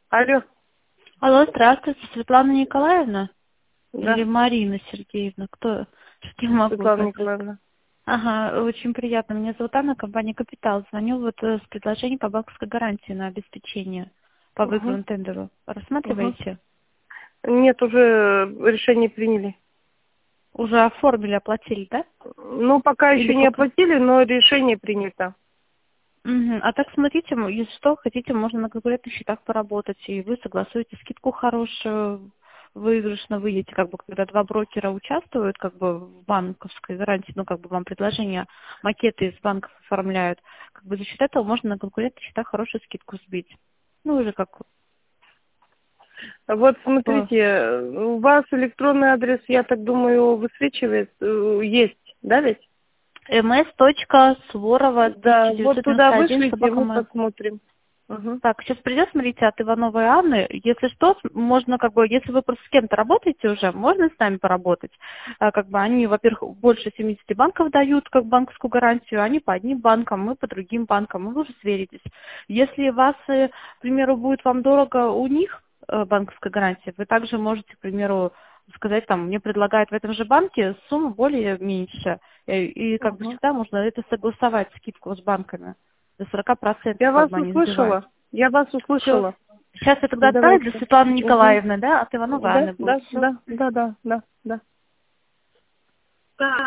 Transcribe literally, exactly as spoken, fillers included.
Алло. Алло, здравствуйте, Светлана Николаевна? Да, Или Марина Сергеевна? Кто? С кем могу Светлана говорить? Николаевна. Ага, очень приятно. Меня зовут Анна, компания «Капитал». Звоню вот э, с предложением по банковской гарантии на обеспечение по Угу. выигранному тендеру. Угу. Рассматриваете? Нет, уже решение приняли. Уже оформили, оплатили, да? Ну, пока Или еще не пока? оплатили, но решение принято. Мгм. А так смотрите, м, если что, хотите, можно на конкурентных счетах поработать, и вы согласуете скидку хорошую, выигрышно выйдете, как бы, когда два брокера участвуют, как бы, в банковской гарантии, ну, как бы, вам предложения, макеты из банков оформляют, как бы, за счет этого можно на конкурентных счетах хорошую скидку сбить. Ну, уже как Вот по смотрите, у вас электронный адрес, я так думаю, высвечивает, э, есть, да ведь? ms.суворова Да, вот туда тысяча девятьсот девяносто один вышлите, собака мы mail. посмотрим. Угу. Так, сейчас придет, смотрите, от Ивановой Анны. Если что, с- можно как бы, если вы просто с кем-то работаете уже, можно с нами поработать. А, как бы они, во-первых, больше семидесяти банков дают как банковскую гарантию, они по одним банкам, мы по другим банкам, и вы уже сверитесь. Если вас, э, к примеру, будет вам дорого у них э, банковская гарантия, вы также можете, к примеру, сказать, там, мне предлагают в этом же банке сумму более меньше, и, и как бы Угу. всегда можно это согласовать, скидку с банками. До сорока процентов Я как вас бы они сбивают. услышала. Я вас Все. услышала. Сейчас я тогда отправлю для Давайте. Светланы Угу. Николаевны, да? От Ивановой Да, Анны будет. да, Все. да, да, да, да, да.